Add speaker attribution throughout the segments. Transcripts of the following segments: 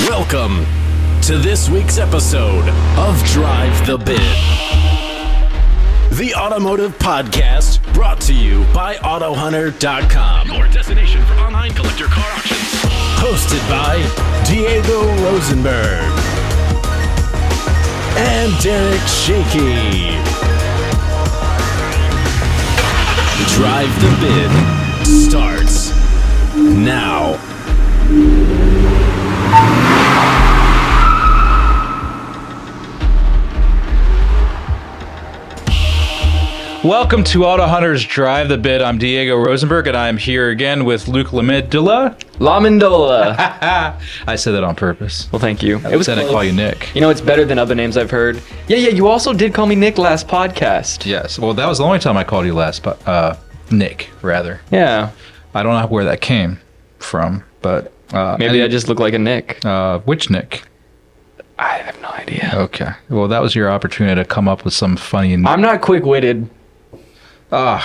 Speaker 1: Welcome to this week's episode of Drive the Bid, the automotive podcast brought to you by AutoHunter.com,
Speaker 2: your destination for online collector car auctions.
Speaker 1: Hosted by Diego Rosenberg and Derek Shaky. Drive the Bid starts now.
Speaker 3: Welcome to Auto Hunters Drive the Bid. I'm Diego Rosenberg, and I'm here again with Luke Lamandola. I said that on purpose.
Speaker 4: Well, thank you.
Speaker 3: It was said I call you Nick.
Speaker 4: You know, it's better than other names I've heard. Yeah, you also did call me Nick last podcast.
Speaker 3: Yes. Well, that was the only time I called you last, but Nick, rather.
Speaker 4: Yeah.
Speaker 3: I don't know where that came from, but...
Speaker 4: Maybe I just look like a Nick.
Speaker 3: Which Nick?
Speaker 4: I have no idea.
Speaker 3: Okay. Well, that was your opportunity to come up with some funny...
Speaker 4: I'm not quick-witted.
Speaker 3: Okay.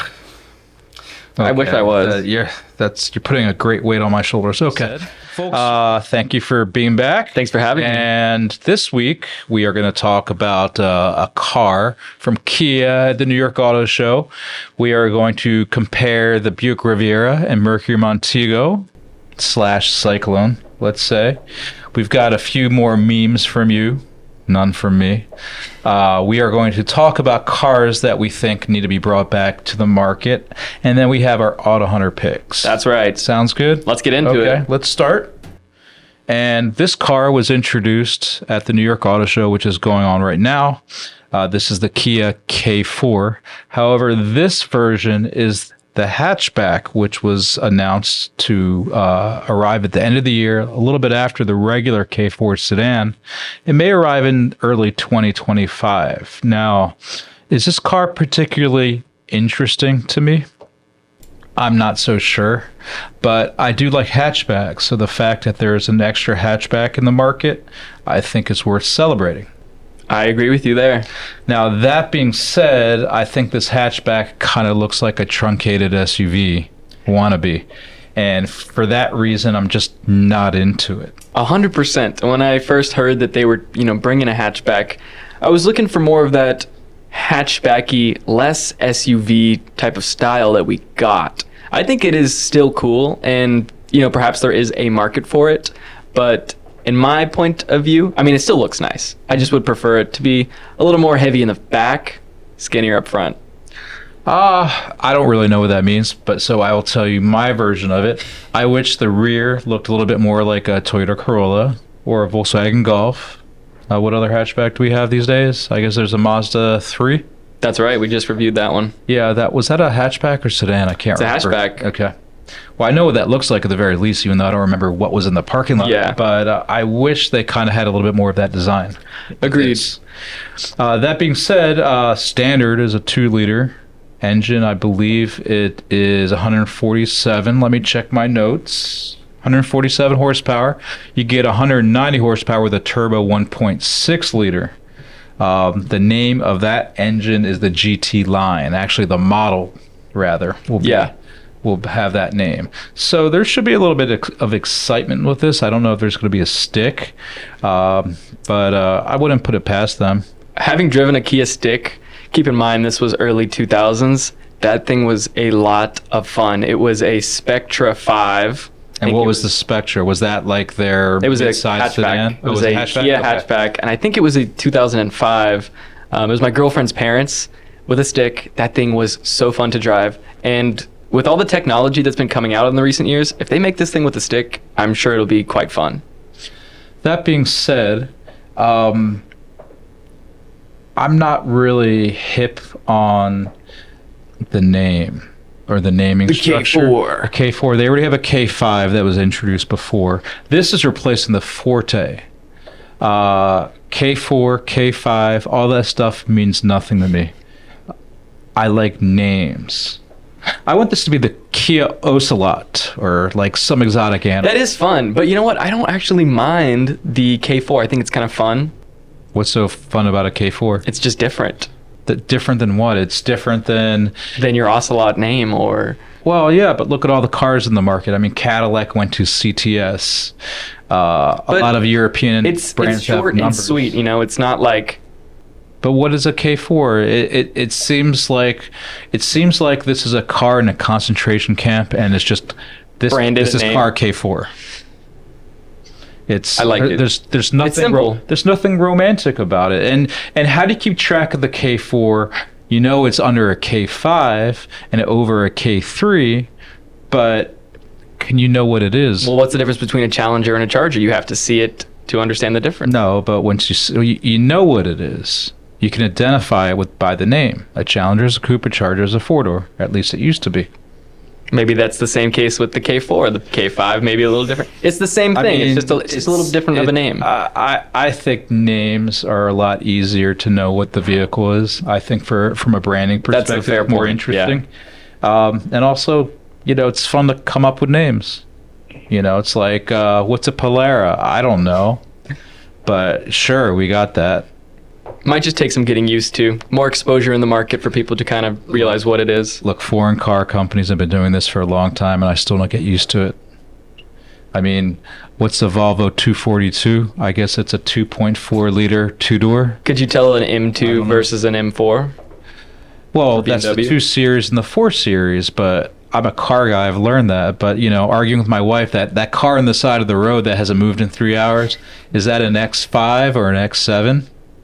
Speaker 4: I wish I was.
Speaker 3: You're putting a great weight on my shoulders. Okay. Folks, thank you for being back.
Speaker 4: Thanks for having me.
Speaker 3: And this week, we are going to talk about a car from Kia at the New York Auto Show. We are going to compare the Buick Riviera and Mercury Montego / Cyclone, let's say. We've got a few more memes from you. None from me. We are going to talk about cars that we think need to be brought back to the market. And then we have our Auto Hunter picks.
Speaker 4: That's right.
Speaker 3: Sounds good?
Speaker 4: Let's get into it.
Speaker 3: Let's start. And this car was introduced at the New York Auto Show, which is going on right now. This is the Kia K4. However, this version is the hatchback, which was announced to arrive at the end of the year, a little bit after the regular K4 sedan. It may arrive in early 2025. Now, is this car particularly interesting to me? I'm not so sure, but I do like hatchbacks. So the fact that there is an extra hatchback in the market, I think is worth celebrating.
Speaker 4: I agree with you there.
Speaker 3: Now, that being said, I think this hatchback kind of looks like a truncated SUV wannabe. And for that reason, I'm just not into it.
Speaker 4: 100%. When I first heard that they were, bringing a hatchback, I was looking for more of that hatchbacky, less SUV type of style that we got. I think it is still cool, and, perhaps there is a market for it, but... in my point of view, it still looks nice. I just would prefer it to be a little more heavy in the back, skinnier up front.
Speaker 3: I don't really know what that means, but so I will tell you my version of it. I wish the rear looked a little bit more like a Toyota Corolla or a Volkswagen Golf. What other hatchback do we have these days? I guess there's a Mazda 3.
Speaker 4: That's right. We just reviewed that one.
Speaker 3: Yeah, was that a hatchback or sedan? I can't remember.
Speaker 4: It's a hatchback.
Speaker 3: Okay. Well, I know what that looks like at the very least, even though I don't remember what was in the parking lot.
Speaker 4: Yeah.
Speaker 3: But I wish they kind of had a little bit more of that design.
Speaker 4: Agreed.
Speaker 3: That being said, standard is a 2-liter engine. I believe it is 147. Let me check my notes. 147 horsepower. You get 190 horsepower with a turbo 1.6 liter. The name of that engine is the GT line. Actually, the model, rather. Will have that name. So there should be a little bit of excitement with this. I don't know if there's going to be a stick, but I wouldn't put it past them.
Speaker 4: Having driven a Kia stick, keep in mind this was early 2000s. That thing was a lot of fun. It was a Spectra 5.
Speaker 3: And what was the Spectra? Was that like their mid-size sedan?
Speaker 4: It was a
Speaker 3: hatchback?
Speaker 4: Kia hatchback, and I think it was a 2005. It was my girlfriend's parents with a stick. That thing was so fun to drive, and with all the technology that's been coming out in the recent years, if they make this thing with a stick, I'm sure it'll be quite fun.
Speaker 3: That being said, I'm not really hip on the name or the naming structure.
Speaker 4: K4.
Speaker 3: A K4. They already have a K5 that was introduced before. This is replacing the Forte. K4, K5, all that stuff means nothing to me. I like names. I want this to be the Kia Ocelot or like some exotic animal.
Speaker 4: That is fun, but you know what? I don't actually mind the K4. I think it's kind of fun.
Speaker 3: What's so fun about a K4?
Speaker 4: It's just different.
Speaker 3: Different than what? It's different than
Speaker 4: your Ocelot name or
Speaker 3: Well, yeah, but look at all the cars in the market. I mean, Cadillac went to CTS. A lot of European
Speaker 4: It's
Speaker 3: brands have
Speaker 4: short and
Speaker 3: numbers.
Speaker 4: sweet. You know, it's not like
Speaker 3: But what is a K4? It seems like this is a car in a concentration camp, and it's just this.
Speaker 4: Branded
Speaker 3: This is
Speaker 4: name.
Speaker 3: car K4.
Speaker 4: I like it.
Speaker 3: There's nothing
Speaker 4: simple.
Speaker 3: there's nothing romantic about it. And how do you keep track of the K4? You know it's under a K5 and over a K3, but can you know what it is?
Speaker 4: well, what's the difference between a Challenger and a Charger? You have to see it to understand the difference.
Speaker 3: No, but once you know what it is, you can identify it by the name. A Challenger is a coupe, a Charger is a four-door. At least it used to be.
Speaker 4: Maybe that's the same case with the K4. The K5 maybe a little different. It's the same thing. It's just a little different of a name.
Speaker 3: I think names are a lot easier to know what the vehicle is. I think from a branding
Speaker 4: That's a
Speaker 3: perspective,
Speaker 4: fair
Speaker 3: more
Speaker 4: point,
Speaker 3: interesting. And also, it's fun to come up with names. It's like, what's a Polara? I don't know. But sure, we got that.
Speaker 4: Might just take some getting used to. More exposure in the market for people to kind of realize what it is.
Speaker 3: Look, foreign car companies have been doing this for a long time, and I still don't get used to it. I mean, what's the Volvo 242? I guess it's a 2.4 liter two-door.
Speaker 4: Could you tell an M2 versus an M4?
Speaker 3: Well,
Speaker 4: For
Speaker 3: that's the
Speaker 4: BMW?
Speaker 3: 2 Series and the 4 Series, but I'm a car guy. I've learned that. But, arguing with my wife, that car on the side of the road that hasn't moved in 3 hours, is that an X5 or an X7?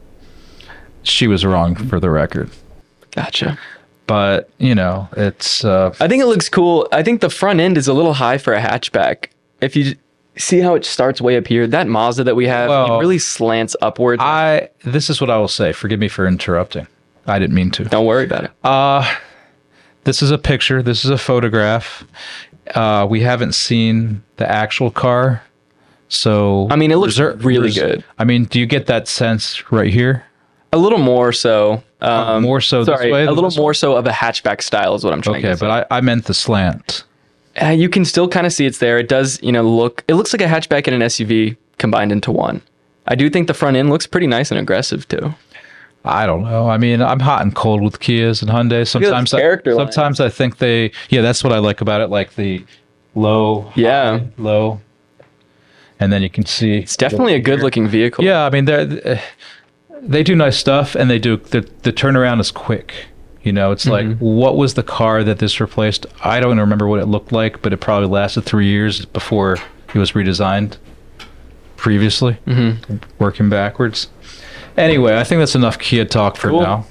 Speaker 3: She was wrong, for the record.
Speaker 4: Gotcha.
Speaker 3: But, it's...
Speaker 4: I think it looks cool. I think the front end is a little high for a hatchback. If you see how it starts way up here, that Mazda that we have,
Speaker 3: Well,
Speaker 4: it really slants upwards.
Speaker 3: This is what I will say. Forgive me for interrupting. I didn't mean to.
Speaker 4: Don't worry about it.
Speaker 3: This is a picture. This is a photograph. We haven't seen the actual car. So...
Speaker 4: I mean, it looks really good.
Speaker 3: I mean, do you get that sense right here?
Speaker 4: A little more so.
Speaker 3: More so this
Speaker 4: Sorry,
Speaker 3: way
Speaker 4: a
Speaker 3: than
Speaker 4: little
Speaker 3: this
Speaker 4: more so of a hatchback style is what I'm trying to
Speaker 3: Okay,
Speaker 4: say.
Speaker 3: but I meant the slant.
Speaker 4: You can still kind of see it's there. It does, look. It looks like a hatchback and an SUV combined into one. I do think the front end looks pretty nice and aggressive too.
Speaker 3: I don't know. I mean, I'm hot and cold with Kias and Hyundai. Sometimes,
Speaker 4: character line.
Speaker 3: sometimes I think that's what I like about it, like the low,
Speaker 4: Yeah,
Speaker 3: high, low, and then you can see
Speaker 4: it's definitely a good-looking vehicle.
Speaker 3: Yeah, I mean, they do nice stuff, and the turnaround is quick. It's like, what was the car that this replaced? I don't remember what it looked like, but it probably lasted 3 years before it was redesigned previously, working backwards. Anyway, I think that's enough Kia talk for
Speaker 4: Cool.
Speaker 3: now.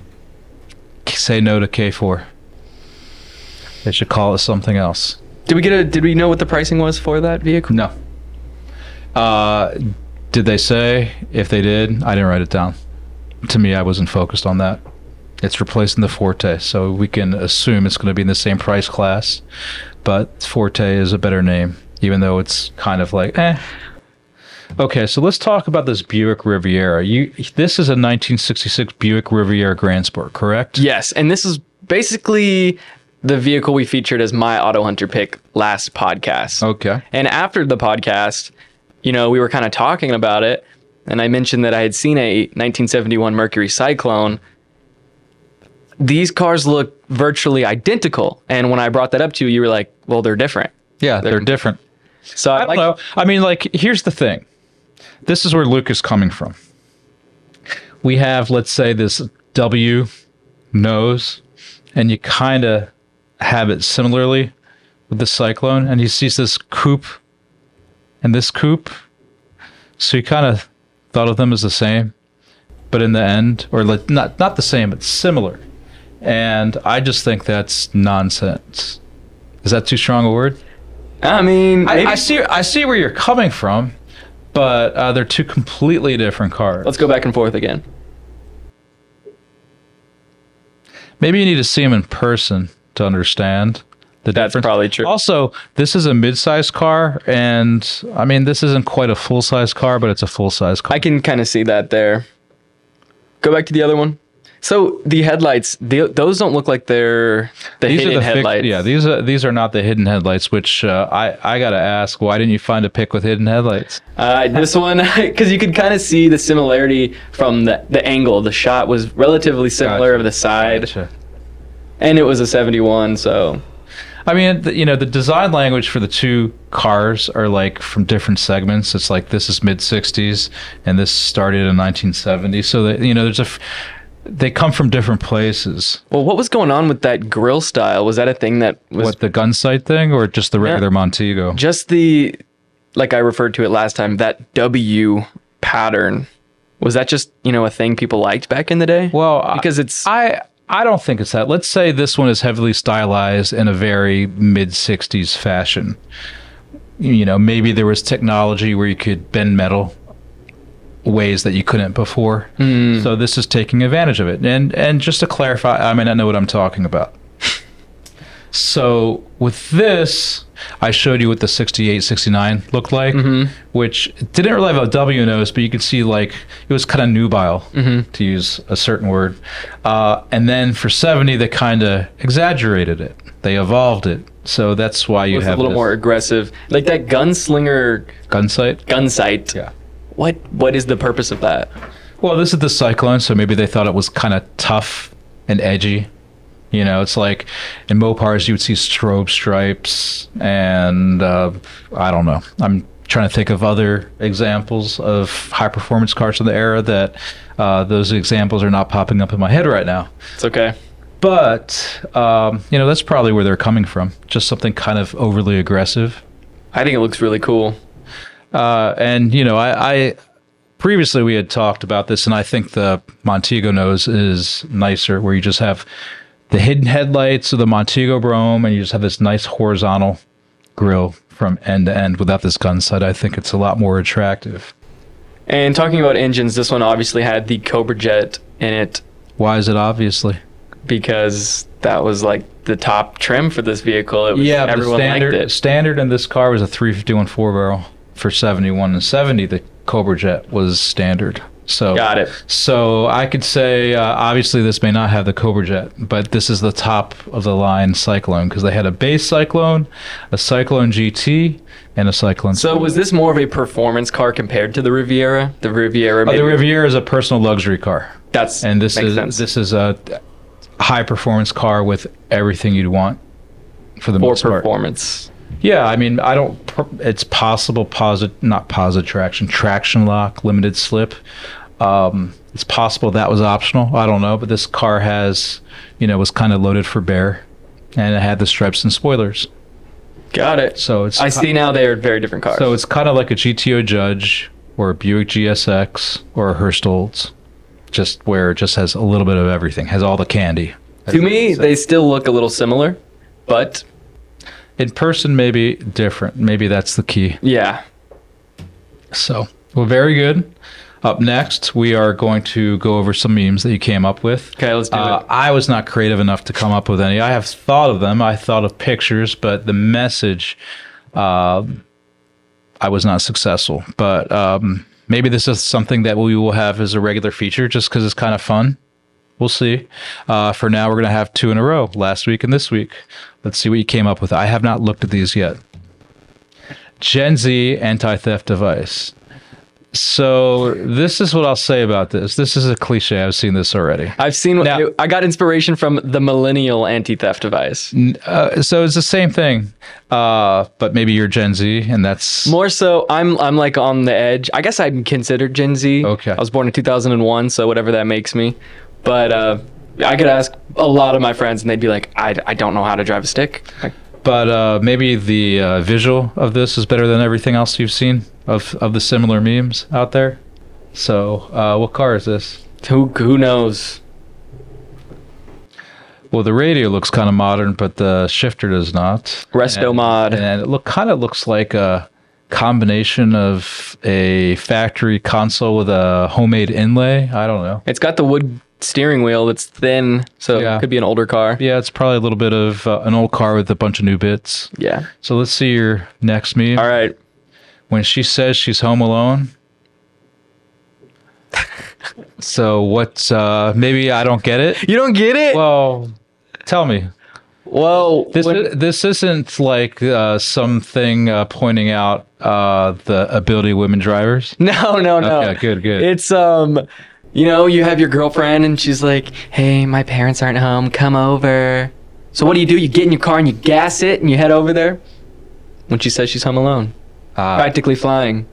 Speaker 3: Say no to K4. They should call it something else.
Speaker 4: Did we know what the pricing was for that vehicle?
Speaker 3: No. Did they say? If they did, I didn't write it down. To me, I wasn't focused on that. It's replacing the Forte, so we can assume it's going to be in the same price class. But Forte is a better name, even though it's kind of like, eh. Okay, so let's talk about this Buick Riviera. This is a 1966 Buick Riviera Grand Sport, correct?
Speaker 4: Yes, and this is basically the vehicle we featured as my Auto Hunter pick last podcast.
Speaker 3: Okay.
Speaker 4: And after the podcast, we were kind of talking about it, and I mentioned that I had seen a 1971 Mercury Cyclone. These cars look virtually identical, and when I brought that up to you, you were like, well, they're different.
Speaker 3: Yeah, they're different.
Speaker 4: So
Speaker 3: I don't know. I mean, here's the thing. This is where Luke is coming from. We have, let's say, this W nose, and you kind of have it similarly with the Cyclone, and he sees this coupe and this coupe. So you kind of thought of them as the same, but in the end, or not the same, but similar. And I just think that's nonsense. Is that too strong a word?
Speaker 4: I mean, maybe.
Speaker 3: I see where you're coming from, but they're two completely different cars.
Speaker 4: Let's go back and forth again.
Speaker 3: Maybe you need to see them in person to understand the
Speaker 4: That's
Speaker 3: difference.
Speaker 4: probably true.
Speaker 3: Also, this is a mid-size car, and I mean, this isn't quite a full-size car, but it's a full-size car.
Speaker 4: I can kind of see that there. Go back to the other one. So the headlights, those don't look like they're the hidden headlights.
Speaker 3: Yeah, these are not the hidden headlights. Which I gotta ask, why didn't you find a pick with hidden headlights?
Speaker 4: This one, because you could kind of see the similarity from the angle. The shot was relatively similar
Speaker 3: Gotcha.
Speaker 4: of the side,
Speaker 3: Gotcha.
Speaker 4: and it was a 71. So
Speaker 3: I mean, the design language for the two cars are like from different segments. It's like this is mid 60s and this started in 1970. So that, they come from different places.
Speaker 4: Well, what was going on with that grill style? Was that a thing that was
Speaker 3: What, the gun sight thing or just the regular Montego?
Speaker 4: just like I referred to it last time, that W pattern? Was that just, a thing people liked back in the day?
Speaker 3: Well,
Speaker 4: because it's
Speaker 3: I don't think it's that. Let's say this one is heavily stylized in a very mid 60s fashion. Maybe there was technology where you could bend metal ways that you couldn't before. So this is taking advantage of it. And just to clarify, I mean, I know what I'm talking about. So with this, I showed you what the 68, 69 looked like, which didn't really have a W nose, but you could see like it was kind of nubile, to use a certain word. And then for 70, they kind of exaggerated it. They evolved it. So that's why you
Speaker 4: was
Speaker 3: have
Speaker 4: a little more aggressive. Like that gunslinger
Speaker 3: gun sight.
Speaker 4: gun sight.
Speaker 3: Yeah.
Speaker 4: What is the purpose of that?
Speaker 3: Well, this is the Cyclone, so maybe they thought it was kind of tough and edgy. It's like in Mopars you would see strobe stripes and I don't know. I'm trying to think of other examples of high performance cars from the era that those examples are not popping up in my head right now.
Speaker 4: It's okay.
Speaker 3: But, that's probably where they're coming from. Just something kind of overly aggressive.
Speaker 4: I think it looks really cool.
Speaker 3: I previously we had talked about this, and I think the Montego nose is nicer, where you just have the hidden headlights of the Montego Brougham, and you just have this nice horizontal grille from end to end without this gun sight. I think it's a lot more attractive.
Speaker 4: And talking about engines, this one obviously had the Cobra Jet in it
Speaker 3: Why is it obviously?
Speaker 4: because that was like the top trim for this vehicle. It was,
Speaker 3: Yeah, but
Speaker 4: everyone liked it.
Speaker 3: standard in this car was a 351 4-barrel for 71 and 70. The Cobra Jet was standard. So
Speaker 4: Got it.
Speaker 3: So I could say, obviously, this may not have the Cobra Jet, but this is the top of the line Cyclone because they had a base Cyclone, a Cyclone GT, and a Cyclone.
Speaker 4: So was this more of a performance car compared to the Riviera? The Riviera.
Speaker 3: The Riviera is a personal luxury car,
Speaker 4: That's
Speaker 3: and this
Speaker 4: makes
Speaker 3: is
Speaker 4: sense.
Speaker 3: this is a high performance car with everything you'd want for the
Speaker 4: for
Speaker 3: most part.
Speaker 4: performance.
Speaker 3: Yeah, I mean, it's possible traction lock, limited slip. It's possible that was optional. I don't know, but this car was kind of loaded for bear, and it had the stripes and spoilers.
Speaker 4: Got it.
Speaker 3: So it's
Speaker 4: I see now they are very different cars.
Speaker 3: So it's kind of like a GTO Judge or a Buick GSX or a Hurst Olds, just where it just has a little bit of everything, has all the candy.
Speaker 4: to me, they still look a little similar, but
Speaker 3: In person, maybe different. Maybe that's the key.
Speaker 4: yeah.
Speaker 3: So, well, very good. Up next, we are going to go over some memes that you came up with.
Speaker 4: Okay, let's do it.
Speaker 3: I was not creative enough to come up with any. I have thought of them. I thought of pictures, but the message, I was not successful. But maybe this is something that we will have as a regular feature just because it's kind of fun. We'll see. For now, we're going to have 2 in a row, last week and this week. Let's see what you came up with. I have not looked at these yet. Gen Z anti-theft device. So this is what I'll say about this. This is a cliche. I've seen this already.
Speaker 4: I've seen.
Speaker 3: Now-
Speaker 4: I got inspiration from the millennial anti-theft device.
Speaker 3: So it's the same thing, but maybe you're Gen Z, and that's
Speaker 4: More so, I'm like on the edge. I guess I'm considered Gen Z.
Speaker 3: Okay.
Speaker 4: I was born in 2001, so whatever that makes me. But I could ask a lot of my friends, and they'd be like, "I don't know how to drive a stick." Like,
Speaker 3: But maybe the visual of this is better than everything else you've seen of the similar memes out there. So what car is this?
Speaker 4: who knows?
Speaker 3: Well, the radio looks kind of modern, but the shifter does not.
Speaker 4: Resto mod.
Speaker 3: And it kind of looks like a combination of a factory console with a homemade inlay. I don't know.
Speaker 4: It's got the wood steering wheel that's thin, so
Speaker 3: Yeah.
Speaker 4: it could be an older car.
Speaker 3: Yeah, it's probably a little bit of an old car with a bunch of new bits.
Speaker 4: Yeah.
Speaker 3: So let's see your next meme.
Speaker 4: All right.
Speaker 3: When she says she's home alone. So what? Maybe I don't get it.
Speaker 4: You don't get it?
Speaker 3: Well, tell me.
Speaker 4: Well,
Speaker 3: This isn't like something pointing out the ability of women drivers.
Speaker 4: no.
Speaker 3: Okay, good.
Speaker 4: It's you have your girlfriend and she's like, "Hey, my parents aren't home. Come over." So what do? You get in your car and you gas it and you head over there. When she says she's home alone, practically flying.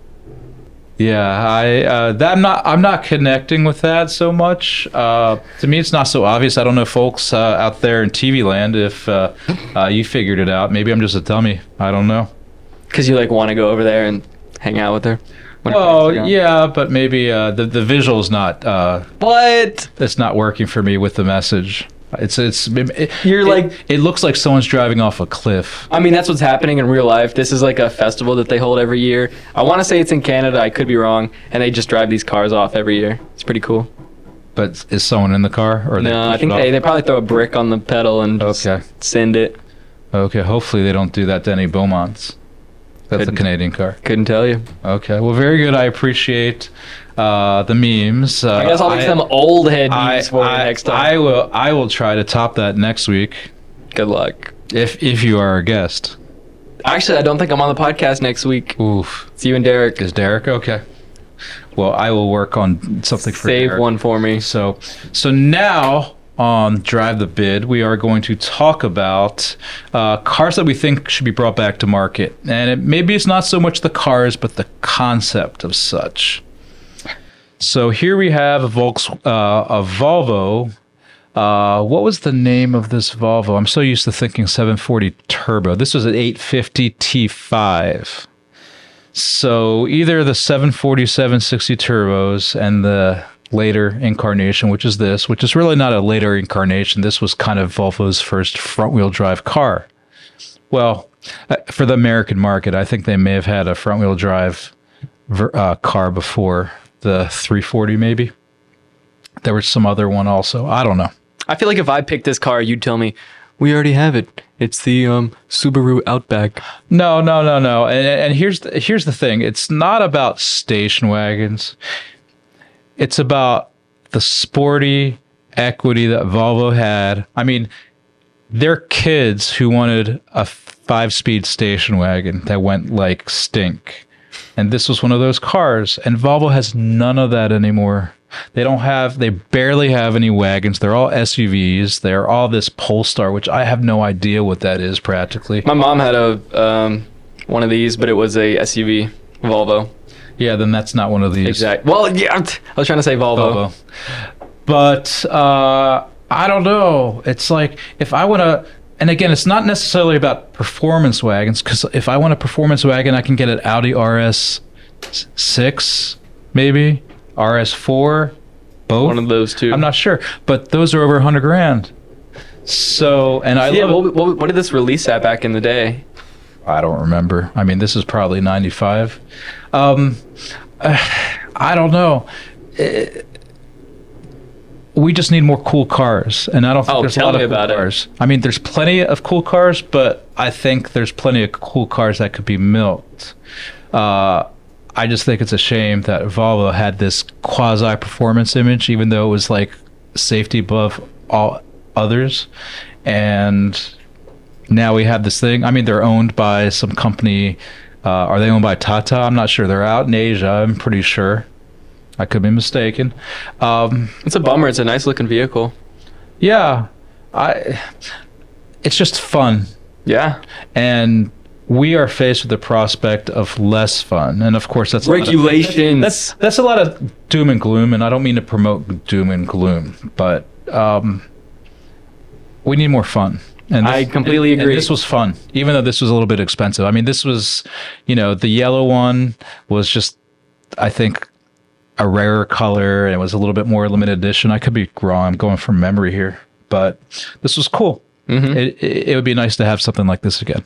Speaker 3: Yeah, I'm not connecting with that so much. To me, it's not so obvious. I don't know, folks out there in TV land, if you figured it out. Maybe I'm just a dummy. I don't know.
Speaker 4: Because you want to go over there and hang out with her.
Speaker 3: Well, yeah, but maybe the visual's not.
Speaker 4: What?
Speaker 3: It's not working for me with the message.
Speaker 4: You're like,
Speaker 3: it looks like someone's driving off a cliff.
Speaker 4: I mean, that's what's happening in real life. This is like a festival that they hold every year. I want to say it's in Canada. I could be wrong. And they just drive these cars off every year. It's pretty cool.
Speaker 3: But is someone in the car? Or
Speaker 4: no, I think they probably throw a brick on the pedal and just send it.
Speaker 3: Okay, hopefully they don't do that to any Beaumonts. That's a Canadian car.
Speaker 4: Couldn't tell you.
Speaker 3: Okay, well, very good. I appreciate the memes.
Speaker 4: I guess I'll make some old head memes for you next time.
Speaker 3: I will try to top that next week.
Speaker 4: Good luck.
Speaker 3: If you are a guest.
Speaker 4: Actually, I don't think I'm on the podcast next week.
Speaker 3: Oof.
Speaker 4: It's you and Derek.
Speaker 3: Is Derek? Okay. Well, I will work on something for Derek.
Speaker 4: Save one for me.
Speaker 3: So now on Drive the Bid, we are going to talk about cars that we think should be brought back to market. And maybe it's not so much the cars, but the concept of such. So here we have a Volvo. What was the name of this Volvo? I'm so used to thinking 740 turbo. This was an 850 T5. So either the 740, 760 turbos and the later incarnation, which is really not a later incarnation. This was kind of Volvo's first front-wheel drive car. Well, for the American market, I think they may have had a front-wheel drive car before. The 340 maybe. There was some other one also. I don't know.
Speaker 4: I feel like if I picked this car, you'd tell me, we already have it. It's the Subaru Outback.
Speaker 3: No. And here's the thing. It's not about station wagons. It's about the sporty equity that Volvo had. I mean, they're kids who wanted a 5-speed station wagon that went like stink. And this was one of those cars. And Volvo has none of that anymore. They barely have any wagons. They're all SUVs. They're all this Polestar, which I have no idea what that is practically.
Speaker 4: My mom had one of these, but it was a SUV Volvo.
Speaker 3: Yeah, then that's not one of these.
Speaker 4: Exactly. Well, yeah, I was trying to say Volvo.
Speaker 3: But I don't know. It's like if I want to, and again, it's not necessarily about performance wagons, because if I want a performance wagon, I can get an Audi RS6, maybe RS4, both.
Speaker 4: One of those two.
Speaker 3: I'm not sure, but those are over $100,000. So, and I love.
Speaker 4: What did this release at back in the day?
Speaker 3: I don't remember. I mean, this is probably 95. I don't know. We just need more cool cars, and I don't think there's a lot of cool cars. I mean, there's plenty of cool cars, but I think there's plenty of cool cars that could be milked. I just think it's a shame that Volvo had this quasi-performance image, even though it was like safety above all others, and now we have this thing. I mean, they're owned by some company. Are they owned by Tata? I'm not sure. They're out in Asia, I'm pretty sure. I could be mistaken.
Speaker 4: It's a bummer. It's a nice looking vehicle.
Speaker 3: Yeah. It's just fun.
Speaker 4: Yeah.
Speaker 3: And we are faced with the prospect of less fun. And of course, that's
Speaker 4: regulations.
Speaker 3: That's a lot of doom and gloom. And I don't mean to promote doom and gloom, but we need more fun. And
Speaker 4: I completely agree.
Speaker 3: And this was fun, even though this was a little bit expensive. I mean, this was, the yellow one was just, I think, a rarer color, and it was a little bit more limited edition. I could be wrong. I'm going from memory here, but this was cool. Mm-hmm. It would be nice to have something like this again.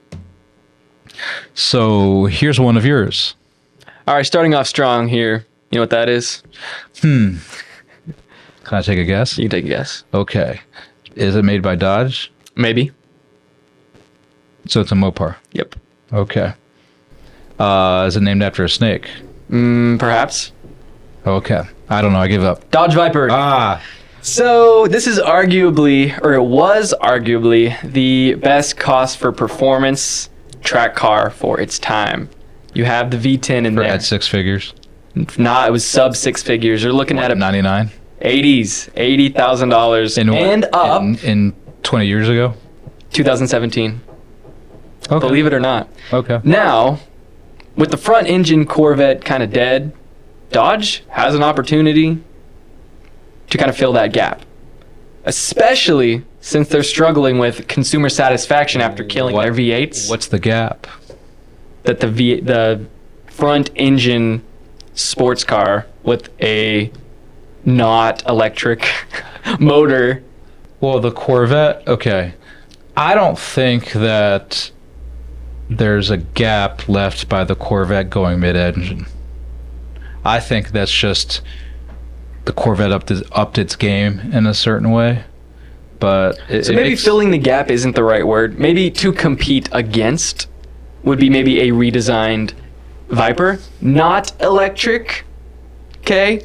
Speaker 3: So here's one of yours.
Speaker 4: All right, starting off strong here. You know what that is?
Speaker 3: Can I take a guess?
Speaker 4: You can take a guess.
Speaker 3: Okay. Is it made by Dodge?
Speaker 4: Maybe.
Speaker 3: So it's a Mopar.
Speaker 4: Yep.
Speaker 3: Okay. Is it named after a snake?
Speaker 4: Perhaps.
Speaker 3: Okay. I don't know. I give up.
Speaker 4: Dodge Viper. So this is arguably, or it was arguably, the best cost for performance track car for its time. You have the V10 in there.
Speaker 3: At 6 figures?
Speaker 4: Nah, it was sub 6 figures. You're looking at a
Speaker 3: 99?
Speaker 4: 80s, $80,000 and up.
Speaker 3: In 20 years ago?
Speaker 4: 2017.
Speaker 3: Okay.
Speaker 4: Believe it or not.
Speaker 3: Okay.
Speaker 4: Now, with the front engine Corvette kind of dead, Dodge has an opportunity to kind of fill that gap. Especially since they're struggling with consumer satisfaction after killing their V8s.
Speaker 3: What's the gap?
Speaker 4: That the front engine sports car with a not electric motor.
Speaker 3: Well, the Corvette, okay. I don't think that there's a gap left by the Corvette going mid-engine. I think that's just the Corvette upped its game in a certain way. But
Speaker 4: So maybe filling the gap isn't the right word. Maybe to compete against would be maybe a redesigned Viper, not electric. Okay.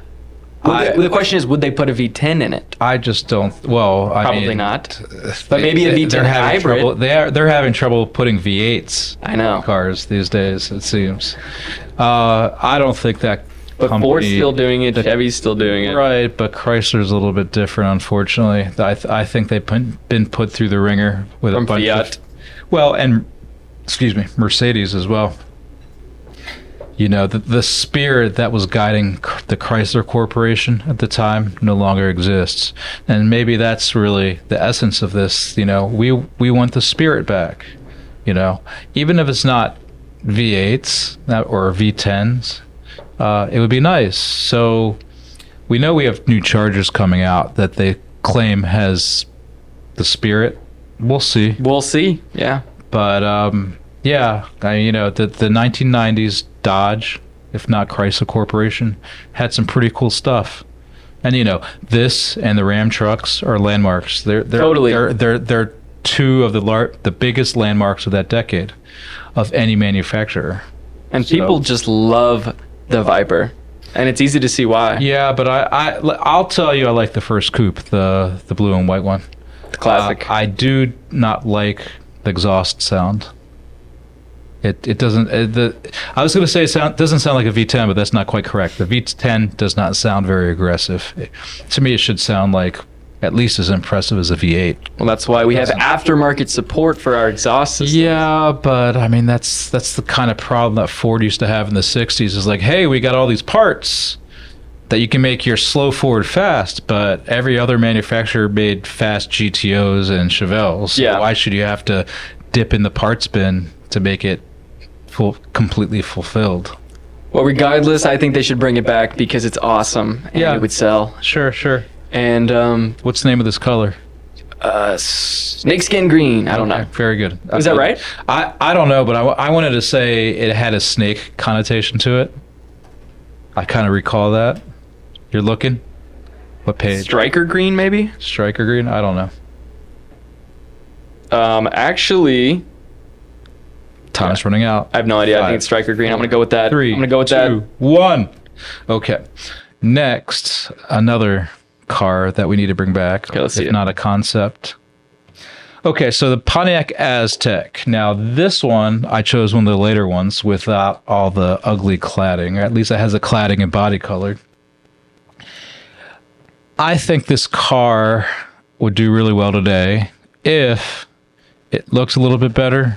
Speaker 4: The question is, would they put a V10 in it?
Speaker 3: I just don't. Well, I
Speaker 4: Probably
Speaker 3: mean,
Speaker 4: not. But maybe a V10
Speaker 3: they're having
Speaker 4: hybrid.
Speaker 3: trouble. They're having trouble putting V8s
Speaker 4: I know.
Speaker 3: in cars these days. It seems. I don't think that.
Speaker 4: But
Speaker 3: company,
Speaker 4: Ford's still doing it. Chevy's still doing it.
Speaker 3: right, but Chrysler's a little bit different, unfortunately. I think they've been put through the ringer with
Speaker 4: From
Speaker 3: a bunch
Speaker 4: Fiat.
Speaker 3: of. Well, and excuse me, Mercedes as well. You know, the spirit that was guiding the Chrysler Corporation at the time no longer exists. And maybe that's really the essence of this. You know, we want the spirit back. You know, even if it's not V8s or V10s, it would be nice. So we know we have new Chargers coming out that they claim has the spirit. We'll see.
Speaker 4: We'll see. Yeah.
Speaker 3: But yeah, you know, the 1990s Dodge, if not Chrysler Corporation, had some pretty cool stuff. And you know, this and the Ram trucks are landmarks. They're
Speaker 4: Totally.
Speaker 3: They're two of the biggest landmarks of that decade of any manufacturer.
Speaker 4: And
Speaker 3: So-
Speaker 4: people just love the Viper. And it's easy to see why.
Speaker 3: Yeah, but I'll tell you, I like the first coupe, the blue and white one.
Speaker 4: The classic.
Speaker 3: I do not like the exhaust sound. It doesn't. I was going to say it doesn't sound like a V10, but that's not quite correct. The V10 does not sound very aggressive. To me, it should sound like at least as impressive as a V8.
Speaker 4: Well, that's why we have aftermarket support for our exhaust system.
Speaker 3: Yeah, but I mean that's the kind of problem that Ford used to have in the 60s. Is like, hey, we got all these parts that you can make your slow Ford fast, but every other manufacturer made fast GTOs and Chevelles. So
Speaker 4: Yeah.
Speaker 3: why should you have to dip in the parts bin to make it completely fulfilled?
Speaker 4: Well, regardless, I think they should bring it back because it's awesome and
Speaker 3: Yeah.
Speaker 4: it would sell.
Speaker 3: Sure.
Speaker 4: And
Speaker 3: What's the name of this color?
Speaker 4: snakeskin green. I don't know.
Speaker 3: Okay, very good.
Speaker 4: Is that right?
Speaker 3: I don't know, but I wanted to say it had a snake connotation to it. I kind of recall that. You're looking? What page?
Speaker 4: Striker green, maybe?
Speaker 3: Striker green? I don't know.
Speaker 4: Actually,
Speaker 3: Time's running out.
Speaker 4: I have no idea. I
Speaker 3: 5,
Speaker 4: think it's striker green. I'm gonna go with that.
Speaker 3: 3,
Speaker 4: I'm gonna go with
Speaker 3: 2,
Speaker 4: that.
Speaker 3: 1. Okay. Next, another car that we need to bring back.
Speaker 4: Okay, let's see
Speaker 3: if
Speaker 4: it.
Speaker 3: not a concept. Okay, so the Pontiac Aztek. Now, this one, I chose one of the later ones without all the ugly cladding, or at least it has a cladding and body color. I think this car would do really well today if it looks a little bit better.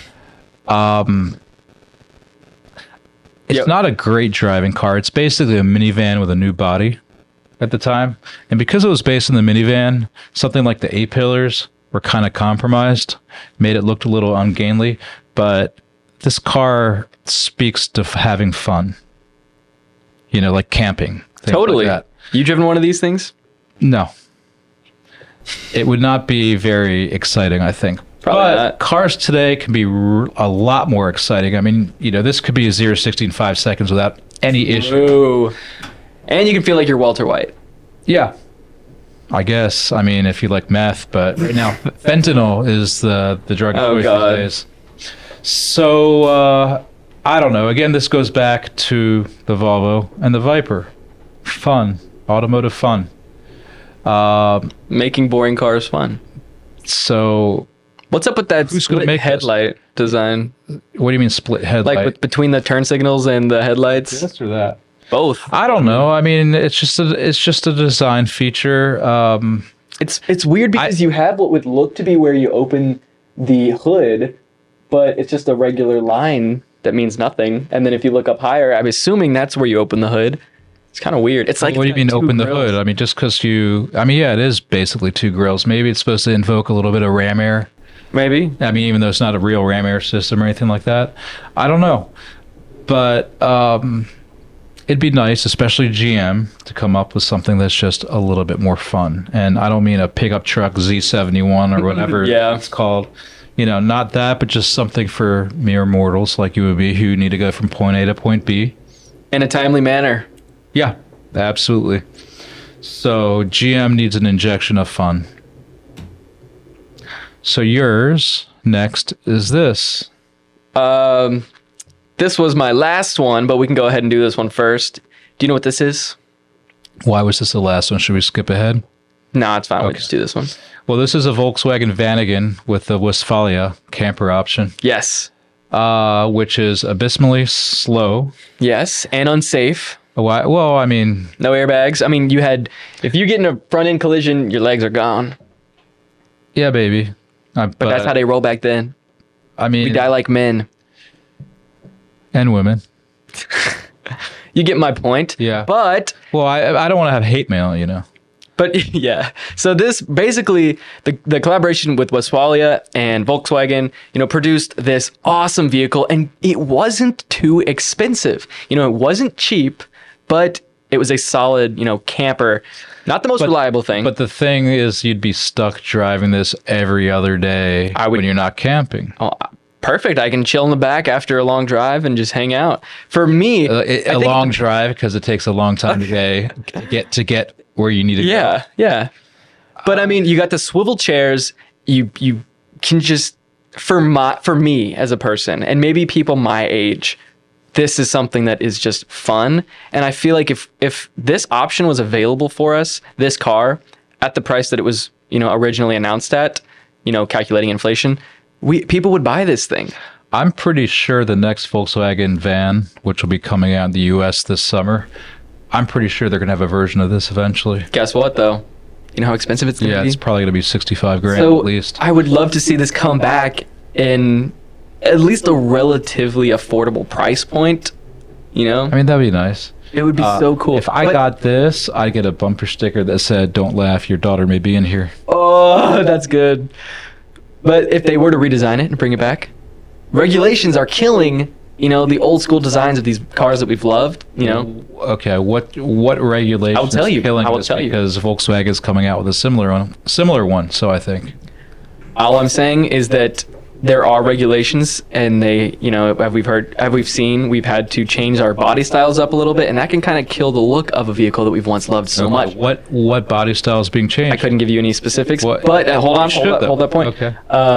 Speaker 3: It's
Speaker 4: Yep.
Speaker 3: not a great driving car. It's basically a minivan with a new body at the time. And because it was based on the minivan, something like the A-pillars were kind of compromised, made it look a little ungainly. But this car speaks to having fun. You know, like camping. things
Speaker 4: Totally.
Speaker 3: Like that.
Speaker 4: You driven one of these things?
Speaker 3: No. It would not be very exciting, I think.
Speaker 4: Probably
Speaker 3: but
Speaker 4: not.
Speaker 3: cars today can be a lot more exciting. I mean, you know, this could be a 0-60 in 5 seconds without any issue.
Speaker 4: Ooh. And you can feel like you're Walter White.
Speaker 3: Yeah. I guess. I mean, if you like meth, but right now, fentanyl is the drug of
Speaker 4: Oh,
Speaker 3: choice
Speaker 4: God.
Speaker 3: these days. So, I don't know. Again, this goes back to the Volvo and the Viper. Fun. Automotive fun.
Speaker 4: Making boring cars fun.
Speaker 3: So,
Speaker 4: What's up with that
Speaker 3: Who's gonna
Speaker 4: split
Speaker 3: make this?
Speaker 4: headlight design?
Speaker 3: what do you mean split headlight?
Speaker 4: Like between the turn signals and the headlights?
Speaker 3: this or that?
Speaker 4: Both.
Speaker 3: I don't know. I mean, it's just a design feature.
Speaker 4: It's weird because you have what would look to be where you open the hood, but it's just a regular line that means nothing. And then if you look up higher, I'm assuming that's where you open the hood. It's kind of weird. It's like,
Speaker 3: what do you mean
Speaker 4: two
Speaker 3: open the
Speaker 4: grills.
Speaker 3: hood? I mean, just because yeah, it is basically two grills. Maybe it's supposed to invoke a little bit of ram air.
Speaker 4: Maybe.
Speaker 3: I mean, even though it's not a real ram air system or anything like that. I don't know. But it'd be nice, especially GM, to come up with something that's just a little bit more fun. And I don't mean a pickup truck Z71 or whatever
Speaker 4: Yeah.
Speaker 3: it's called. Not that, but just something for mere mortals like you would be who need to go from point A to point B.
Speaker 4: In a timely manner.
Speaker 3: Yeah, absolutely. So GM needs an injection of fun. So yours next is this.
Speaker 4: This was my last one, but we can go ahead and do this one first. Do you know what this is?
Speaker 3: Why was this the last one? Should we skip ahead?
Speaker 4: No, it's fine. We
Speaker 3: Okay.
Speaker 4: just do this one.
Speaker 3: Well, this is a Volkswagen Vanagon with the Westfalia camper option,
Speaker 4: Yes.
Speaker 3: which is abysmally slow.
Speaker 4: Yes. And unsafe.
Speaker 3: Why? Well, I mean,
Speaker 4: No airbags. I mean, if you get in a front end collision, your legs are gone.
Speaker 3: yeah, baby. But
Speaker 4: That's how they roll back then.
Speaker 3: I mean,
Speaker 4: We die like men.
Speaker 3: and women.
Speaker 4: You get my point.
Speaker 3: Yeah.
Speaker 4: But
Speaker 3: Well, I don't want to have hate mail,
Speaker 4: But yeah, so this basically the collaboration with Westfalia and Volkswagen, produced this awesome vehicle, and it wasn't too expensive. It wasn't cheap, but it was a solid, camper. Not the most reliable thing.
Speaker 3: But the thing is, you'd be stuck driving this every other day when you're not camping.
Speaker 4: Oh, perfect. I can chill in the back after a long drive and just hang out. For me,
Speaker 3: A long drive because it takes a long time to get where you need to go.
Speaker 4: Yeah. But I mean, you got the swivel chairs. You can just for me as a person, and maybe people my age, this is something that is just fun. And I feel like if this option was available for us, this car at the price that it was, originally announced at, calculating inflation, people would buy this thing.
Speaker 3: I'm pretty sure the next Volkswagen van, which will be coming out in the U.S. this summer, I'm pretty sure they're going to have a version of this eventually.
Speaker 4: Guess what though? You know how expensive it's going to
Speaker 3: Yeah,
Speaker 4: be?
Speaker 3: it's probably going to be 65 grand
Speaker 4: So
Speaker 3: at least.
Speaker 4: I would love to see this come back in at least a relatively affordable price point.
Speaker 3: I mean, that'd be nice.
Speaker 4: It would be so cool.
Speaker 3: If I got this, I'd get a bumper sticker that said, "Don't laugh, your daughter may be in here."
Speaker 4: Oh, that's good. But if they were to redesign it and bring it back, regulations are killing, the old school designs of these cars that we've loved,
Speaker 3: Okay, what regulation
Speaker 4: I will tell you.
Speaker 3: is killing
Speaker 4: I will
Speaker 3: this?
Speaker 4: tell you.
Speaker 3: Because Volkswagen's coming out with a similar one, so I think.
Speaker 4: All I'm saying is that there are regulations, and they, we've had to change our body styles up a little bit, and that can kind of kill the look of a vehicle that we've once loved so much.
Speaker 3: What body style is being changed?
Speaker 4: I couldn't give you any specifics,
Speaker 3: What-
Speaker 4: but hold that point.
Speaker 3: Okay.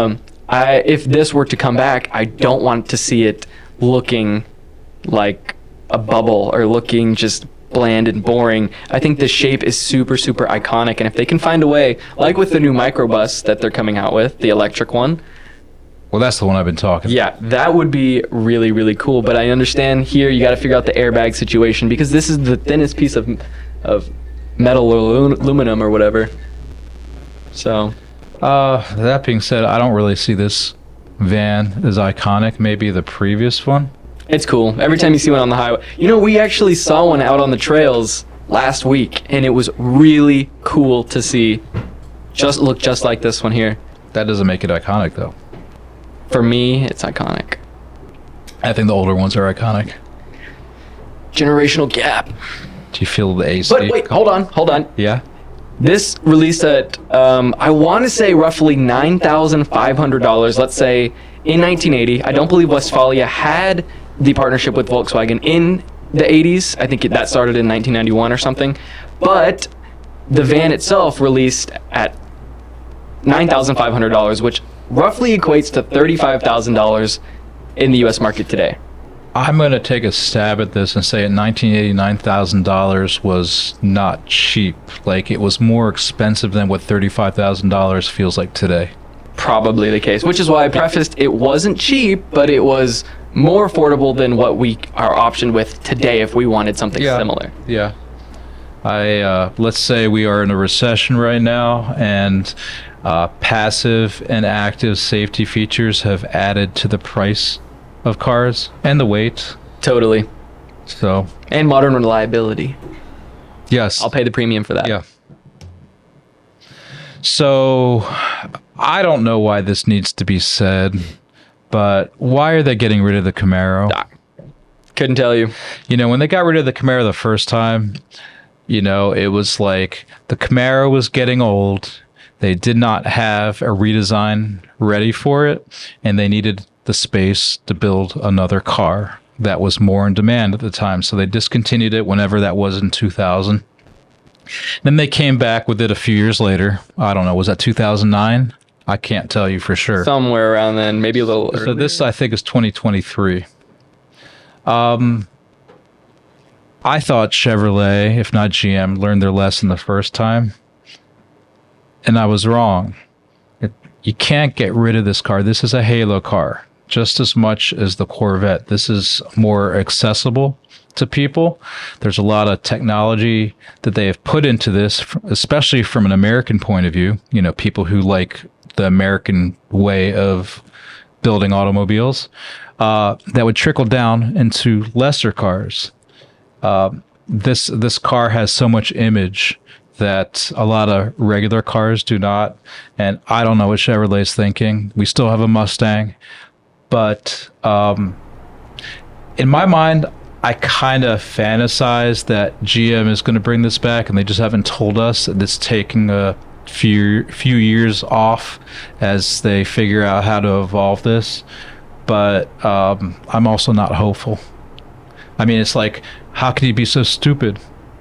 Speaker 4: If this were to come back, I don't want to see it looking like a bubble or looking just bland and boring. I think the shape is super, super iconic, and if they can find a way, like with the new microbus that they're coming out with, the electric one,
Speaker 3: Well, that's the one I've been talking about.
Speaker 4: yeah, that would be really, really cool. But I understand here you got to figure out the airbag situation, because this is the thinnest piece of metal or aluminum or whatever. So
Speaker 3: That being said, I don't really see this van as iconic. Maybe the previous one.
Speaker 4: it's cool. Every time you see one on the highway, we actually saw one out on the trails last week, and it was really cool to see. Look just like this one here.
Speaker 3: That doesn't make it iconic, though.
Speaker 4: For me, it's iconic.
Speaker 3: I think the older ones are iconic.
Speaker 4: Generational gap.
Speaker 3: Do you feel the AC?
Speaker 4: But wait, hold on.
Speaker 3: Yeah.
Speaker 4: This released at, I want to say roughly $9,500, let's say, in 1980. I don't believe Westfalia had the partnership with Volkswagen in the 80s. I think that started in 1991 or something. But the van itself released at $9,500, which roughly equates to $35,000 in the U.S. market today.
Speaker 3: I'm going to take a stab at this and say in 1980, $9,000 was not cheap. Like, it was more expensive than what $35,000 feels like today.
Speaker 4: Probably the case, which is why I prefaced it wasn't cheap, but it was more affordable than what we are optioned with today if we wanted something similar.
Speaker 3: Yeah. Let's say we are in a recession right now, and passive and active safety features have added to the price of cars and the weight.
Speaker 4: Totally.
Speaker 3: So,
Speaker 4: And modern reliability.
Speaker 3: yes.
Speaker 4: I'll pay the premium for that.
Speaker 3: Yeah. So, I don't know why this needs to be said, but why are they getting rid of the Camaro?
Speaker 4: Couldn't tell you.
Speaker 3: You know, when they got rid of the Camaro the first time, you know, it was like the Camaro was getting old. They did not have a redesign ready for it, and they needed the space to build another car that was more in demand at the time. So they discontinued it whenever that was in 2000. Then they came back with it a few years later. I don't know, was that 2009? I can't tell you for sure.
Speaker 4: Somewhere around then, maybe a little earlier.
Speaker 3: So this, I think, is 2023. I thought Chevrolet, if not GM, learned their lesson the first time, and I was wrong. You can't get rid of this car. This is a halo car, just as much as the Corvette. This is more accessible to people. There's a lot of technology that they have put into this, especially from an American point of view. You know, people who like the American way of building automobiles, that would trickle down into lesser cars. This car has so much image that a lot of regular cars do not. And I don't know what Chevrolet's thinking. We still have a Mustang. But in my mind, I kind of fantasize that GM is going to bring this back, and they just haven't told us that it's taking a few years off as they figure out how to evolve this. But I'm also not hopeful. I mean, it's like, how could he be so stupid?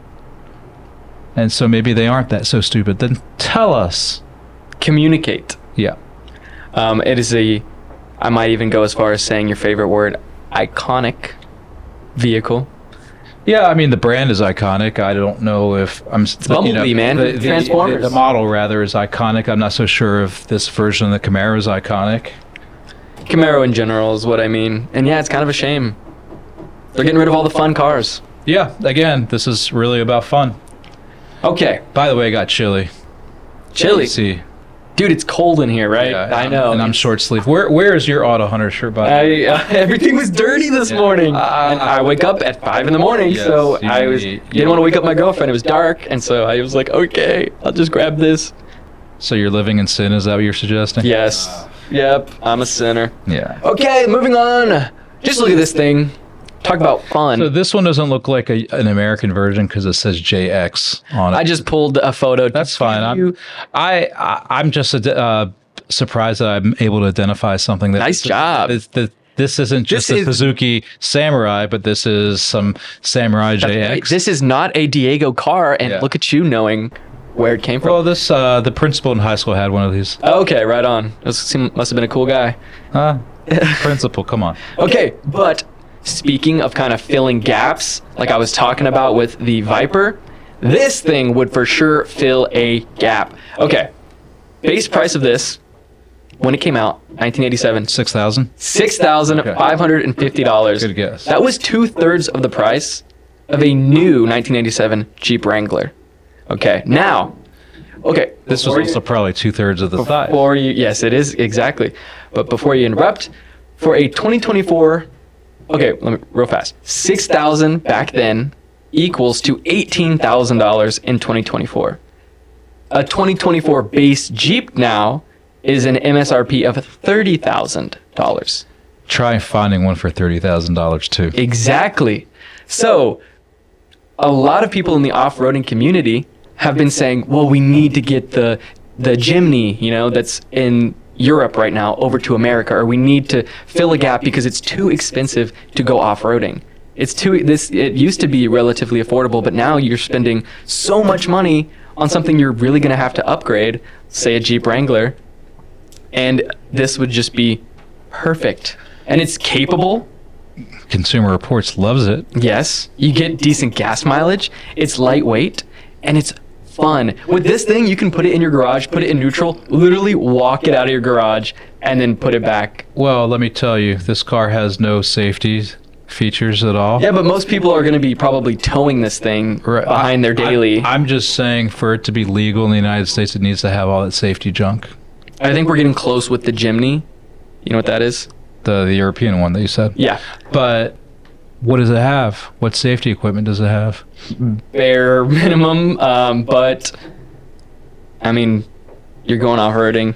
Speaker 3: And so maybe they aren't that so stupid. Then tell us.
Speaker 4: Communicate.
Speaker 3: Yeah.
Speaker 4: It is I might even go as far as saying your favorite word, iconic vehicle.
Speaker 3: Yeah, I mean, the brand is iconic. I don't know if
Speaker 4: Bumblebee, man. Transformers.
Speaker 3: The model, rather, is iconic. I'm not so sure if this version of the Camaro is iconic.
Speaker 4: Camaro in general is what I mean. And yeah, it's kind of a shame. They're getting rid of all the fun cars.
Speaker 3: Yeah, again, this is really about fun.
Speaker 4: Okay.
Speaker 3: By the way, I got chili.
Speaker 4: Chili.
Speaker 3: See.
Speaker 4: Dude, it's cold in here, right?
Speaker 3: Yeah,
Speaker 4: I know.
Speaker 3: And I'm short sleeve. Where is your Auto Hunter shirt, by the way?
Speaker 4: Everything was dirty this morning. And I wake up at 5 in the morning,
Speaker 3: Yes,
Speaker 4: so
Speaker 3: you
Speaker 4: I didn't want to wake up my girlfriend. It was dark, and so I was like, okay, I'll just grab this.
Speaker 3: So you're living in sin, is that what you're suggesting?
Speaker 4: Yes. Yep, I'm a sinner.
Speaker 3: Yeah.
Speaker 4: Okay, moving on. Just look at this thing. Talk about fun.
Speaker 3: So this one doesn't look like an American version because it says JX on it.
Speaker 4: I just pulled a photo.
Speaker 3: That's fine. I'm just surprised that I'm able to identify something that
Speaker 4: Nice job.
Speaker 3: This isn't just a Suzuki Samurai, but this is some Samurai JX.
Speaker 4: This is not a Diego car, and
Speaker 3: Yeah.
Speaker 4: look at you knowing where it came from.
Speaker 3: Well, this the principal in high school had one of these.
Speaker 4: Okay, right on. Must have been a cool guy.
Speaker 3: Principal, come on.
Speaker 4: Okay, but speaking of kind of filling gaps, like I was talking about with the Viper, this thing would for sure fill a gap. Okay, base price of this, when it came out, 1987,
Speaker 3: $6,000.
Speaker 4: $6,550.
Speaker 3: Good guess.
Speaker 4: That was 2/3 of the price of a new 1987 Jeep Wrangler. Okay, now, okay.
Speaker 3: This was also probably 2/3 of the size.
Speaker 4: Before you, yes, it is exactly. But before you interrupt, for a 2024, okay, let me real fast. 6,000 back then equals to $18,000 in 2024. A 2024 base Jeep now is an MSRP of $30,000.
Speaker 3: Try finding one for $30,000 too.
Speaker 4: Exactly. So, a lot of people in the off-roading community have been saying, well, we need to get the Jimny, that's in Europe right now over to America, or we need to fill a gap because it's too expensive to go off-roading. It used to be relatively affordable, but now you're spending so much money on something you're really going to have to upgrade, say a Jeep Wrangler, and this would just be perfect. And it's capable.
Speaker 3: Consumer Reports loves it.
Speaker 4: Yes, you get decent gas mileage. It's lightweight, and it's fun. With this thing, you can put it in your garage, put it in neutral, literally walk it out of your garage, and then put it back.
Speaker 3: Well, let me tell you, this car has no safety features at all.
Speaker 4: Yeah, but most people are going to be probably towing this thing
Speaker 3: Right.
Speaker 4: behind their daily.
Speaker 3: I'm just saying, for it to be legal in the United States, it needs to have all that safety junk.
Speaker 4: I think we're getting close with the Jimny. You know what that is?
Speaker 3: The European one that you said.
Speaker 4: Yeah.
Speaker 3: But what does it have? What safety equipment does it have?
Speaker 4: Bare minimum. But, I mean, you're going out hurting.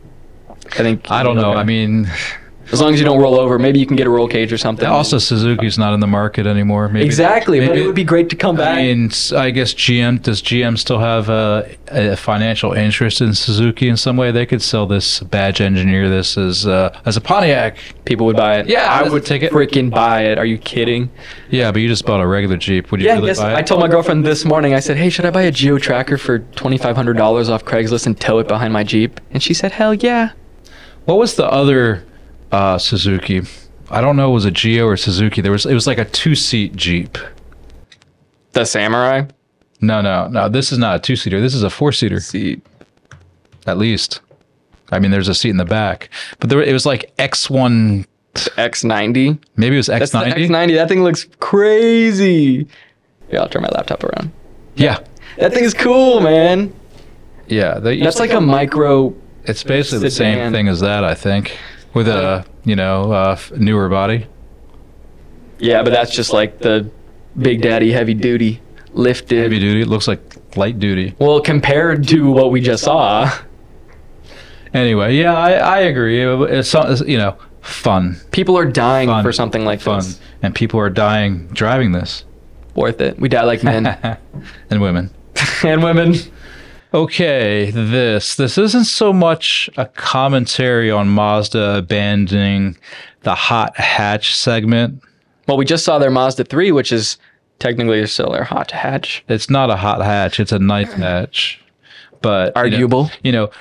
Speaker 3: I don't know. I mean,
Speaker 4: as long as you don't roll over, maybe you can get a roll cage or something.
Speaker 3: also Suzuki's not in the market anymore. Maybe,
Speaker 4: Exactly, but it would be great to come back.
Speaker 3: I mean, I guess does GM still have a financial interest in Suzuki in some way? They could sell this, badge engineer this as a Pontiac.
Speaker 4: People would buy it.
Speaker 3: Yeah, I would take it.
Speaker 4: Freaking buy it. Are you kidding?
Speaker 3: Yeah, but you just bought a regular Jeep. Would you
Speaker 4: Yeah,
Speaker 3: really
Speaker 4: yes.
Speaker 3: buy it?
Speaker 4: I told my girlfriend this morning, I said, hey, should I buy a Geo Tracker for $2,500 off Craigslist and tow it behind my Jeep? And she said, hell yeah.
Speaker 3: What was the other Suzuki? I don't know. Was it Geo or Suzuki? It was like a 2-seat Jeep.
Speaker 4: The Samurai?
Speaker 3: No. This is not a 2-seater. This is a 4-seater.
Speaker 4: See,
Speaker 3: At least. I mean, there's a seat in the back. But it was like X1.
Speaker 4: X90.
Speaker 3: Maybe it was
Speaker 4: That's the
Speaker 3: X90.
Speaker 4: X90. That thing looks crazy. Yeah, I'll turn my laptop around.
Speaker 3: Yeah.
Speaker 4: That thing is cool, man.
Speaker 3: Yeah.
Speaker 4: That's like a micro.
Speaker 3: It's basically the same
Speaker 4: sedan.
Speaker 3: thing as that, I think, with a newer body.
Speaker 4: Yeah, but that's just like the Big Daddy heavy duty lifted.
Speaker 3: Heavy duty. It looks like light duty.
Speaker 4: Well, compared to what we just saw,
Speaker 3: Anyway, yeah, I agree. It's fun.
Speaker 4: people are dying
Speaker 3: Fun.
Speaker 4: for something like
Speaker 3: Fun.
Speaker 4: this.
Speaker 3: And people are dying driving this.
Speaker 4: Worth it. We die like men
Speaker 3: And women.
Speaker 4: and women.
Speaker 3: Okay, this isn't so much a commentary on Mazda abandoning the hot hatch segment.
Speaker 4: Well, we just saw their Mazda 3, which is technically still their hot hatch.
Speaker 3: It's not a hot hatch, it's a nice hatch. But
Speaker 4: Arguable.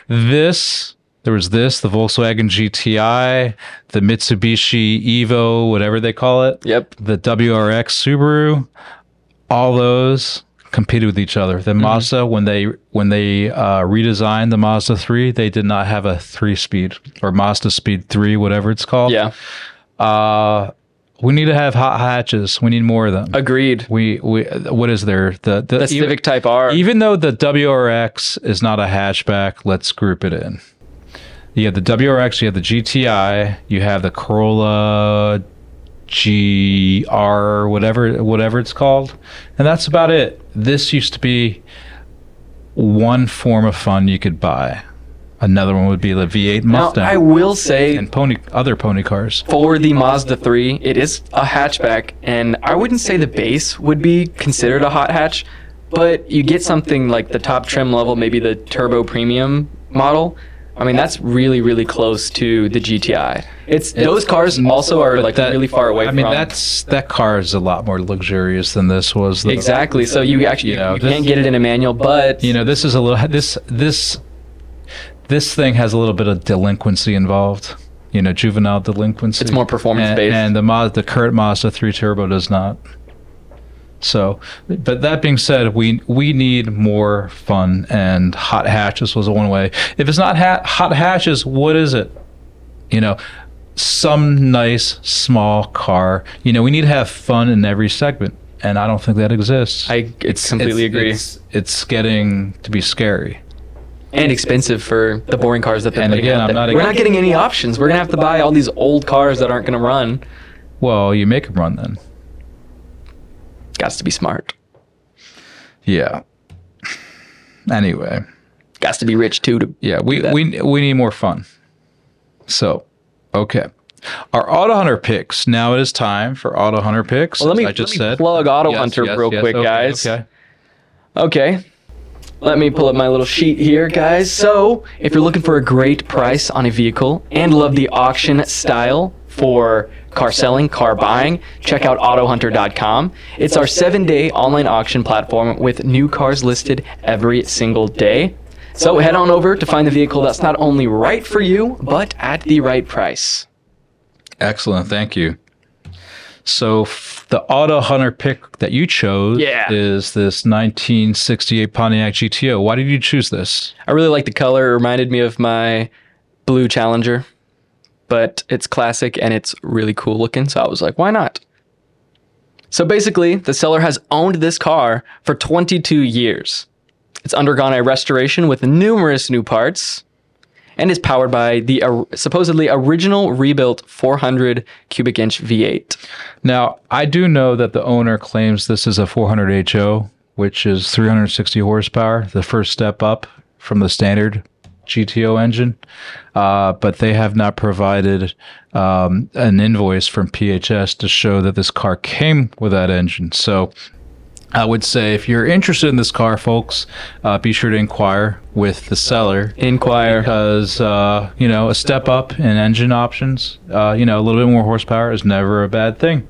Speaker 3: There was the Volkswagen GTI, the Mitsubishi Evo, whatever they call it.
Speaker 4: Yep.
Speaker 3: The WRX Subaru, all those competed with each other. Then Mazda, when they redesigned the Mazda 3, they did not have a 3-speed or Mazda Speed 3, whatever it's called.
Speaker 4: Yeah.
Speaker 3: We need to have hot hatches. We need more of them.
Speaker 4: Agreed.
Speaker 3: We what is there?
Speaker 4: The Civic Type R.
Speaker 3: Even though the WRX is not a hatchback, let's group it in. You have the WRX, you have the GTI, you have the Corolla GR, whatever it's called, and that's about it. This used to be one form of fun you could buy. Another one would be the V8
Speaker 4: Now,
Speaker 3: Mustang
Speaker 4: I will say,
Speaker 3: and other pony cars.
Speaker 4: for the Mazda 3, it is a hatchback, and I wouldn't say the base would be considered a hot hatch, but you get something like the top trim level, maybe the Turbo Premium model. I mean, that's really, really close to the GTI. Those cars also are
Speaker 3: But
Speaker 4: like
Speaker 3: that-
Speaker 4: really far away
Speaker 3: I
Speaker 4: from.
Speaker 3: mean, that car is a lot more luxurious than this was. though.
Speaker 4: Exactly. So you actually you can't get it in a manual, but
Speaker 3: This is a little this thing has a little bit of delinquency involved. Juvenile delinquency.
Speaker 4: It's more performance-based.
Speaker 3: and the current Mazda 3 Turbo does not. So, but that being said, we need more fun, and hot hatches was one way. If it's not hot hatches, what is it? Some nice small car. We need to have fun in every segment, and I don't think that exists.
Speaker 4: I completely agree.
Speaker 3: It's getting to be scary.
Speaker 4: And expensive for the boring cars that they're
Speaker 3: And
Speaker 4: putting
Speaker 3: again,
Speaker 4: out
Speaker 3: I'm
Speaker 4: there.
Speaker 3: not
Speaker 4: We're not getting any options. We're gonna have to buy all these old cars that aren't gonna run.
Speaker 3: Well, you make them run then.
Speaker 4: Gots to be smart.
Speaker 3: Yeah. Anyway,
Speaker 4: Gots to be rich too.
Speaker 3: yeah, we
Speaker 4: do that.
Speaker 3: we need more fun. So, okay. Our Auto Hunter picks. Now it is time for Auto Hunter picks.
Speaker 4: Well, let
Speaker 3: as
Speaker 4: me
Speaker 3: I just
Speaker 4: let me
Speaker 3: said.
Speaker 4: plug Auto
Speaker 3: Yes,
Speaker 4: Hunter
Speaker 3: yes,
Speaker 4: real
Speaker 3: yes,
Speaker 4: quick,
Speaker 3: okay,
Speaker 4: guys.
Speaker 3: Okay.
Speaker 4: Okay. Let me pull up my little sheet here, guys. So, if you're looking for a great price on a vehicle and love the auction style for car selling, car buying, check out AutoHunter.com. It's our 7-day online auction platform with new cars listed every single day. So head on over to find the vehicle that's not only right for you, but at the right price.
Speaker 3: Excellent. Thank you. So the Auto Hunter pick that you chose is this 1968 Pontiac GTO. Why did you choose this?
Speaker 4: I really like the color. It reminded me of my blue Challenger, but it's classic and it's really cool looking. So I was like, why not? So basically, the seller has owned this car for 22 years. It's undergone a restoration with numerous new parts and is powered by the supposedly original rebuilt 400 cubic inch V8.
Speaker 3: Now, I do know that the owner claims this is a 400 HO, which is 360 horsepower, the first step up from the standard GTO engine, but they have not provided an invoice from PHS to show that this car came with that engine. So I would say if you're interested in this car, folks, be sure to inquire with the seller.
Speaker 4: Inquire.
Speaker 3: Because, a step up in engine options, a little bit more horsepower is never a bad thing.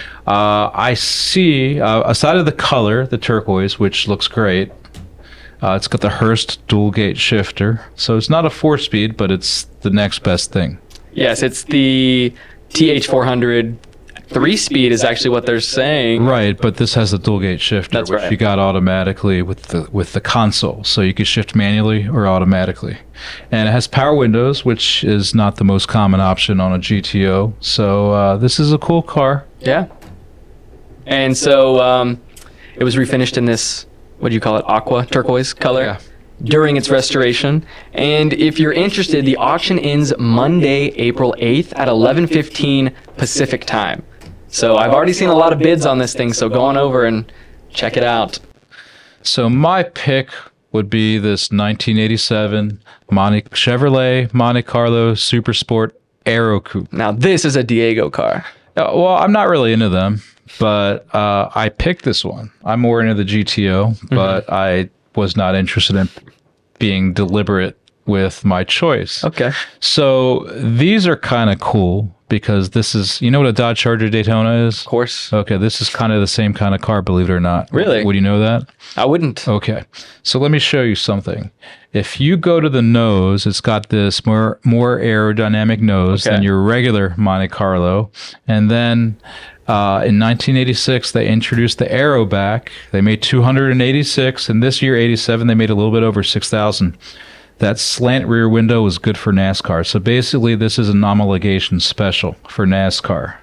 Speaker 3: I see, aside of the color, the turquoise, which looks great, it's got the Hurst dual gate shifter. So it's not a 4-speed, but it's the next best thing.
Speaker 4: Yes, it's the TH400 3-speed is actually what they're saying.
Speaker 3: Right, but this has the dual gate shifter,
Speaker 4: That's
Speaker 3: which
Speaker 4: right.
Speaker 3: you got automatically with the console. So you can shift manually or automatically. And it has power windows, which is not the most common option on a GTO. So this is a cool car.
Speaker 4: Yeah. And so it was refinished in this, what do you call it, aqua turquoise color
Speaker 3: Yeah.
Speaker 4: during its restoration. And if you're interested, the auction ends Monday, April 8th at 11:15 Pacific time. So I've already seen a lot of bids on this thing, so go on over and check it out.
Speaker 3: So my pick would be this 1987 Chevrolet Monte Carlo Super Sport Aero Coupe.
Speaker 4: Now this is a Diego car.
Speaker 3: Well, I'm not really into them, but I picked this one. I'm more into the GTO, but I was not interested in being deliberate with my choice.
Speaker 4: Okay.
Speaker 3: So these are kind of cool because this is, you know what a Dodge Charger Daytona is?
Speaker 4: Of course.
Speaker 3: Okay, this is kind of the same kind of car, believe it or not.
Speaker 4: Really?
Speaker 3: Would you know that?
Speaker 4: I wouldn't.
Speaker 3: Okay, so let me show you something. If you go to the nose, it's got this more aerodynamic nose
Speaker 4: Okay.
Speaker 3: than your regular Monte Carlo. And then in 1986, they introduced the Aero back. They made 286, and this year, 87, they made a little bit over 6,000. That slant rear window was good for NASCAR. So basically, this is an homologation special for NASCAR.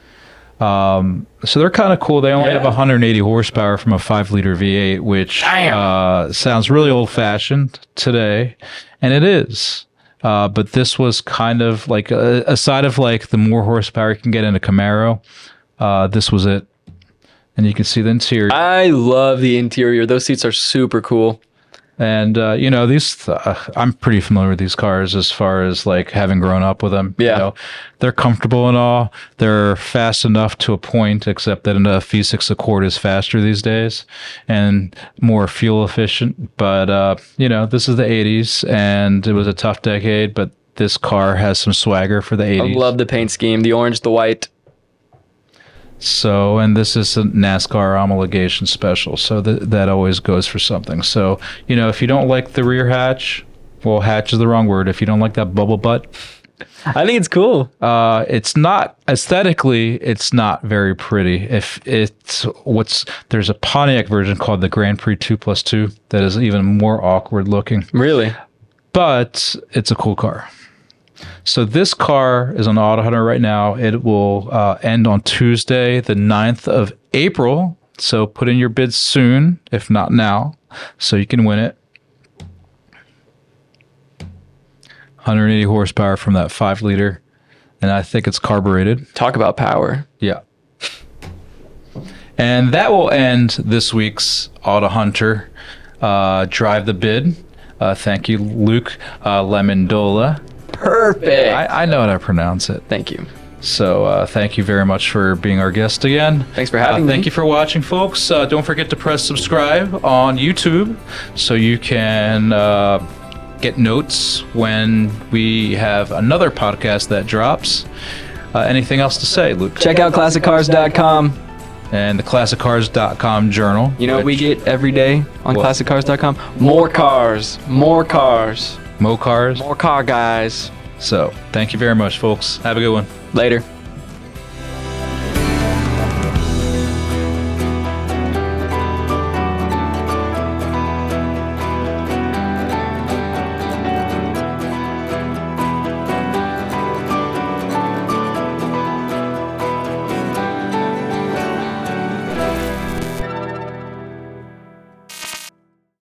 Speaker 3: So they're kind of cool. They only have 180 horsepower from a 5-liter V8, which sounds really old-fashioned today, and it is. But this was kind of like, aside of like the more horsepower you can get in a Camaro, this was it. And you can see the interior.
Speaker 4: I love the interior. Those seats are super cool.
Speaker 3: And, these, I'm pretty familiar with these cars as far as like having grown up with them.
Speaker 4: Yeah.
Speaker 3: They're comfortable and all. They're fast enough to a point, except that a V6 Accord is faster these days and more fuel efficient. But, this is the 80s and it was a tough decade, but this car has some swagger for the 80s.
Speaker 4: I love the paint scheme, the orange, the white.
Speaker 3: So, and this is a NASCAR homologation special. So that always goes for something. So, if you don't like the rear hatch, well, hatch is the wrong word. If you don't like that bubble butt,
Speaker 4: I think it's cool.
Speaker 3: it's not aesthetically, it's not very pretty. There's a Pontiac version called the Grand Prix 2+2 that is even more awkward looking,
Speaker 4: Really?
Speaker 3: but it's a cool car. So this car is on Auto Hunter right now. It will end on Tuesday, the 9th of April. So put in your bids soon, if not now, so you can win it. 180 horsepower from that 5-liter, and I think it's carbureted.
Speaker 4: Talk about power.
Speaker 3: Yeah. And that will end this week's Auto Hunter Drive the Bid. Thank you, Luke Lemondola.
Speaker 4: Perfect.
Speaker 3: I know how to pronounce it.
Speaker 4: Thank you.
Speaker 3: So thank you very much for being our guest again.
Speaker 4: Thanks for having me.
Speaker 3: Thank you for watching, folks. Don't forget to press subscribe on YouTube so you can get notes when we have another podcast that drops. Anything else to say, Luke?
Speaker 4: Check out ClassicCars.com.
Speaker 3: And the ClassicCars.com journal.
Speaker 4: You know what we
Speaker 3: which-
Speaker 4: get every day on
Speaker 3: What?
Speaker 4: ClassicCars.com? More cars. More cars.
Speaker 3: Mo Cars.
Speaker 4: More car guys.
Speaker 3: So thank you very much, folks. Have a good one.
Speaker 4: Later.